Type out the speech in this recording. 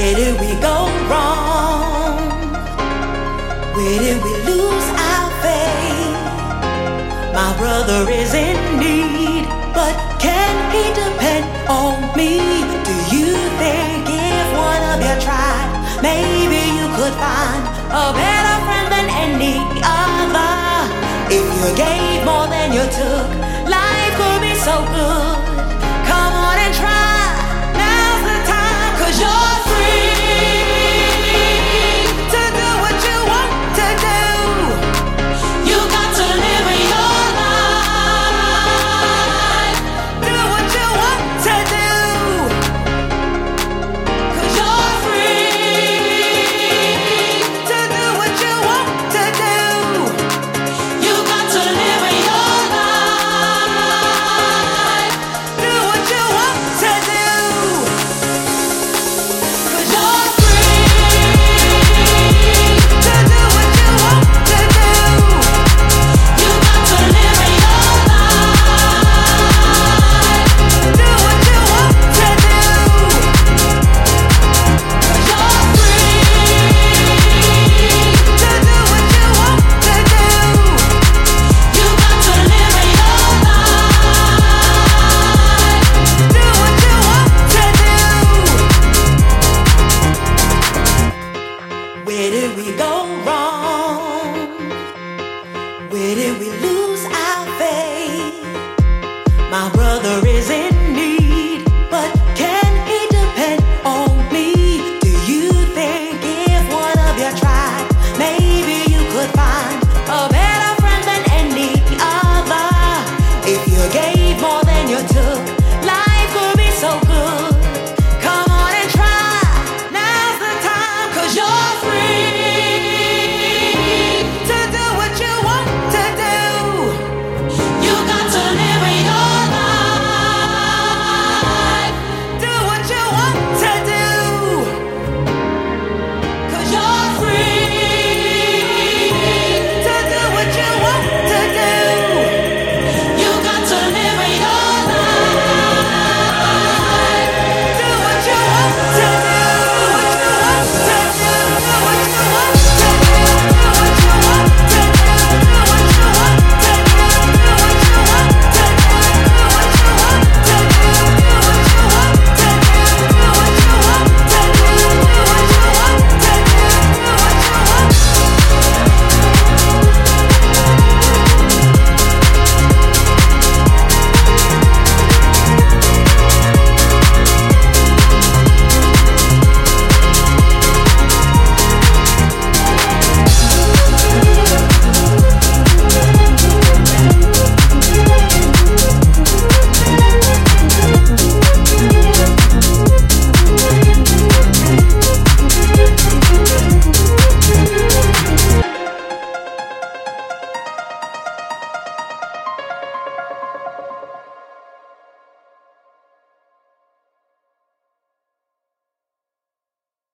Where did we go wrong? Where did we lose our faith? My brother is in need, but can he depend on me? Do you think if one of you tried, maybe you could find a better friend than any other? If you gave more than you took, life could be so good.